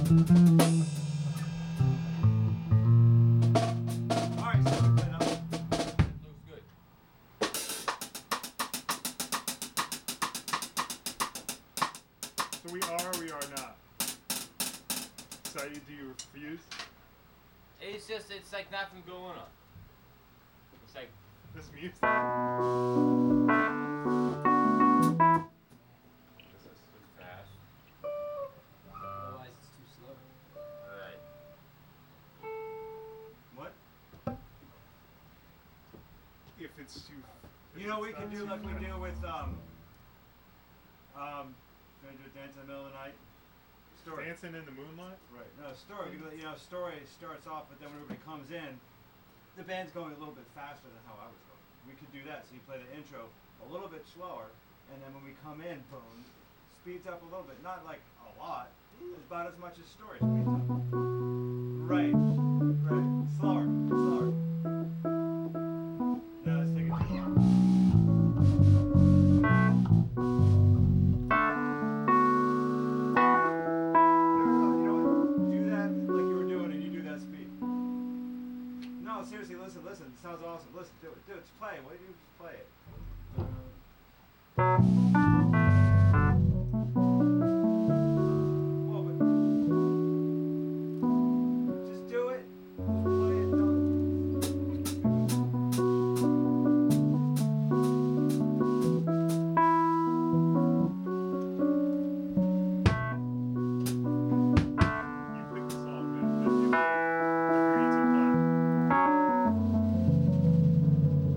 Alright, so we're good, huh? Looks good. So we are or we are not? So do you refuse? It's just, it's like nothing going on. It's like, This music? this is too fast. Otherwise, it's too slow. Alright. What? If it's too... You know, we can do like we do with, gonna do a dance in the middle of the night? Story. Dancing in the moonlight? Right. No, story. You know, story starts off, but then when everybody comes in, the band's going a little bit faster than how I was going. We could do that. So you play the intro a little bit slower, and then when we come in, boom, speeds up a little bit. Not like a lot. It's about as much as story speeds up. Right. Right. Slower. Slower. No, let's take it too long. Seriously, listen. It sounds awesome. Listen, do it. Just play it. What do you do? Just play it.